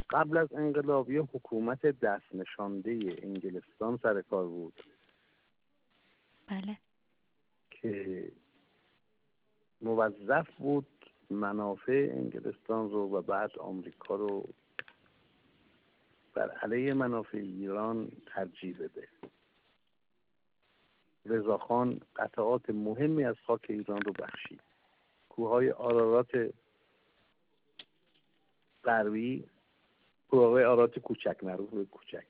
قبل از انقلاب یه حکومت دست نشانده انگلستان سر کار بود. بله. که موظف بود منافع انگلستان رو و بعد آمریکا رو بر علیه منافع ایران ترجیح بده. رضاخان قطعات مهمی از خاک ایران رو بخشید. کوههای آرارات غربی، کوههای آرارات کوچک، معروف به کوچک،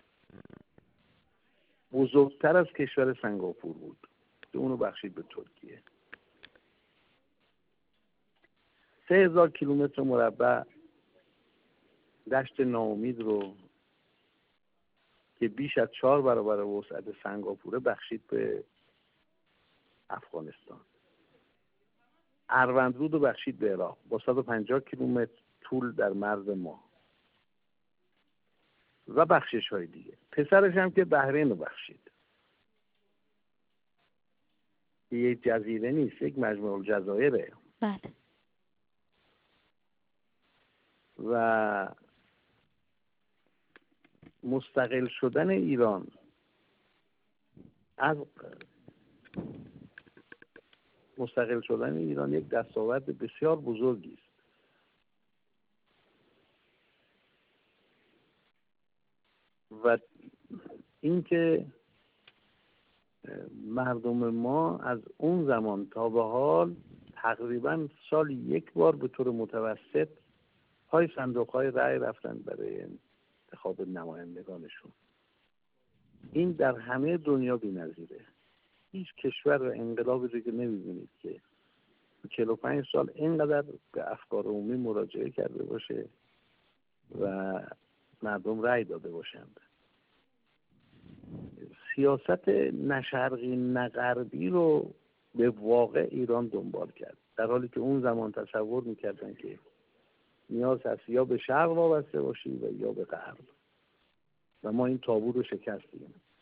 بزرگتر از کشور سنگاپور بود که اونو بخشید به ترکیه. 3000 کیلومتر مربع دشت ناامید رو که بیش از 4 برابر وسعت سنگاپوره بخشید به افغانستان. اروندرود رو بخشید به عراق با 150 کیلومتر طول در مرز ما و بخشش های دیگه. پسرش هم که بحرین رو بخشید. یک جزیره نیست، یک مجموعه الجزایره. بله. و مستقل شدن ایران یک دستاورد بسیار بزرگی است. و اینکه مردم ما از اون زمان تا به حال تقریبا سالی یک بار به طور متوسط پای صندوق‌های رأی رفتن برای انتخاب نمایندگانشون. این در همه دنیا بی‌نظیره. هیچ کشور و انقلابی رو که نمی‌بینید که 45 سال اینقدر به افکار عمومی مراجعه کرده باشه و مردم رأی داده باشند. سیاست نه شرقی نه غربی رو به واقع ایران دنبال کرد، در حالی که اون زمان تصور می‌کردن که نیاز هست یا به شرق وابسته باشی و یا به غرب، و ما این تابو رو شکستیم.